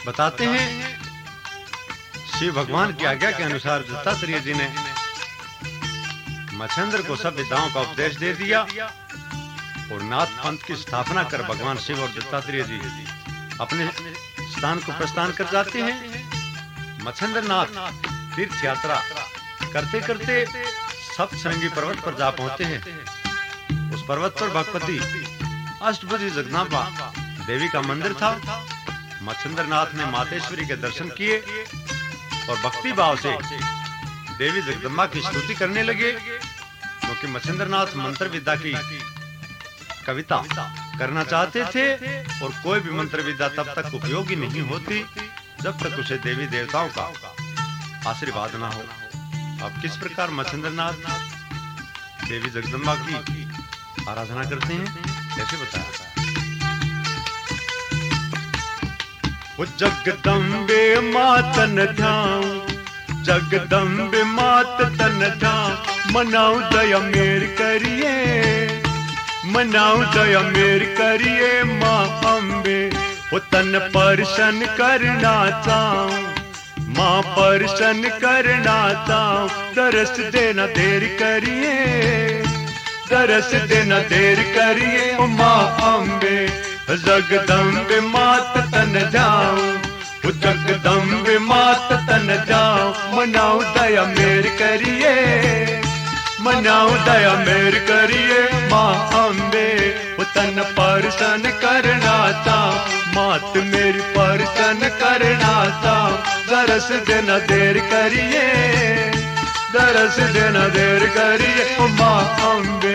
बताते हैं शिव भगवान की आज्ञा के अनुसार दत्तात्रेय जी ने मच्छिंद्र को सब विद्याओं का उपदेश दे दिया और नाथ पंथ की स्थापना कर भगवान शिव और दत्तात्रेय जी अपने स्थान को प्रस्थान कर जाते हैं। मच्छिंद्र नाथ तीर्थ यात्रा करते करते सप्तशृंगी पर्वत पर जा पहुंचते हैं। उस पर्वत पर भगवती अष्टभुजी जगदम्बा देवी का मंदिर था। मच्छिंद्र नाथ ने मातेश्वरी के दर्शन किए और भक्ति भाव से देवी जगदम्बा की स्तुति करने लगे, क्योंकि मच्छिंद्र नाथ मंत्र विद्या की कविता करना चाहते थे और कोई भी मंत्र विद्या तब तक उपयोगी नहीं होती जब तक उसे देवी देवताओं का आशीर्वाद ना हो। अब किस प्रकार मच्छिंद्र नाथ देवी जगदम्बा की आराधना करते हैं, कैसे बताया? वो जगदम्बे मातन ध्याऊं, जगदम्बे मात तन ध्याऊं, मनाऊं दया मेर करिए, मनाऊं दया मेर करिए माँ अम्बे। वो तन परशन करना चाहूं, माँ परशन करना चाहूं, दरस देना देर करिए, दरस देना देर करिए ओ माँ अम्बे। जगदम्बे मात तन जाऊं, वो जगदम्बे मात तन जाऊं, मनाऊं दया मेर करिए, मनाऊं दया मेर करिए माँ अम्बे। वो तन परसन करना चाहूं, मात मेरी परसन करना चाहूं, दरस देना देर करिए, दरस देना देर करिए ओ माँ अम्बे।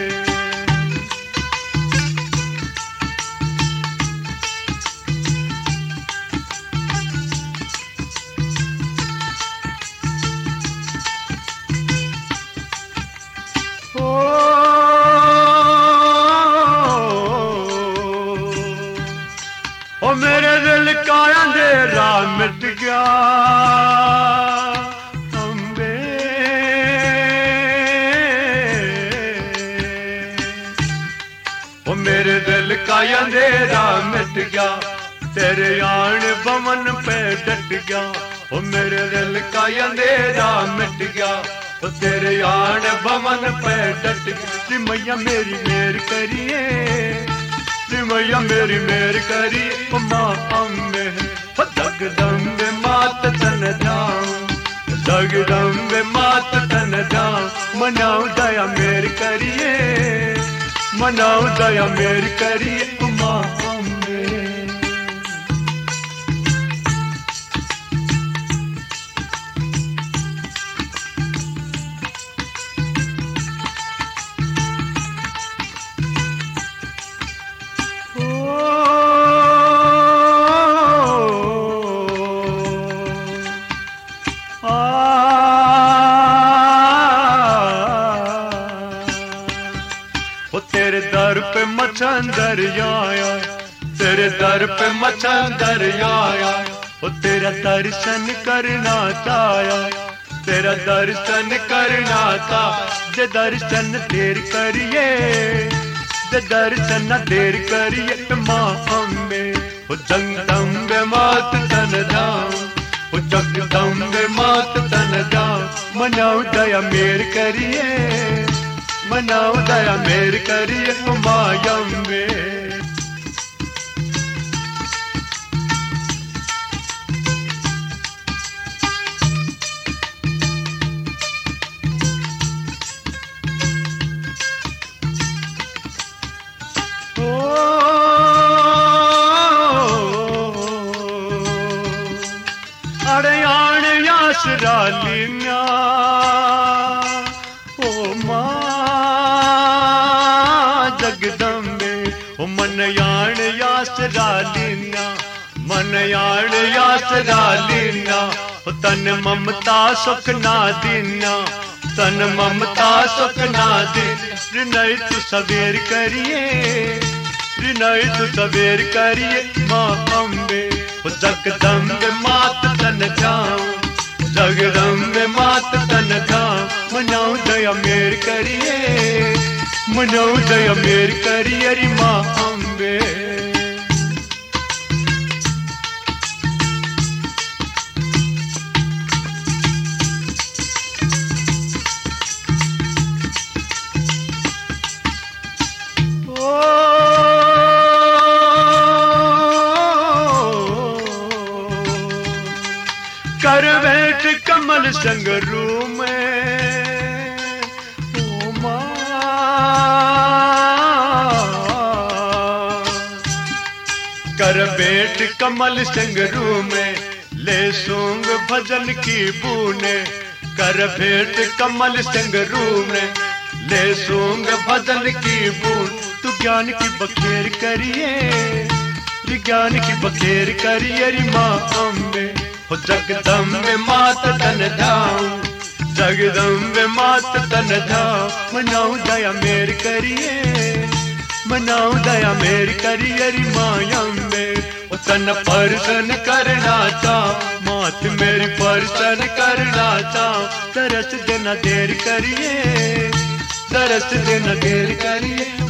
ओ मेरे दिल का अंधेरा मिट गया अम्बे, ओ मेरे दिल का अंधेरा मिट गया, तेरे आन बमन पे डट गया। ओ मेरे दिल का अंधेरा मिट गया, ओ तेरे आन बमन पे डट गया। मैया मेरी मेर करिए, मैया मेरी मेर करिए माँ अम्बे। जगदम्बे मात तन जाऊं, जगदम्बे मात तन जाऊं, मनाऊं दया मेर करिए, मनाऊं दया मेर करिए माँ अम्बे। तेरे दर पे मच्छिंद्र आया, तेरे दर पे मच्छिंद्र आया, ओ तेरा दर्शन करना चाया, तेरा दर्शन करना था। जे दर्शन देर करिए, जे दर्शन देर करिए माँ अम्बे। ओ जगदम्बे मात तन जाऊं, ओ जगदम्बे मात तन जाऊं, मनाऊं दया मेर करिए, मनाऊं दया मेर करिए माँ अम्बे। अरे आण यासरा लिया ओ माँ जगदम्बे। ओ मन याण यासरा लिया, मन याण यासरा लिया, तन ममता सुख ना दीना, तन ममता सुख ना दे। नहीं तू सवेर करिए, नहीं तू सवेर करिए माँ अम्बे। जगदम्बे मात तन जाऊं, जगदम्बे मात तन जाऊं, मनाऊं दया मेर करिए, मनाऊं दया मेर करिए री माँ अम्बे। कमल संगरू में ओ माँ कर बेट कमल संगरू में ले सूंग भजन की बूने कर भेंट कमल संगरू में ले सूंग भजन की बून तू ज्ञान की बखेर करिए ज्ञान की बखेर करिए री माँ अम्बे हो जगदम्बे मात तन धाऊ जगदम्बे मात तन धाऊ मनाऊ दया मेर करिए मनाऊ दया मेर करिए री माँ अम्बे ओ तन परसन करना चाह मात मेरी परसन करना चाह तरस देना देर करिए तरस देना देर करिए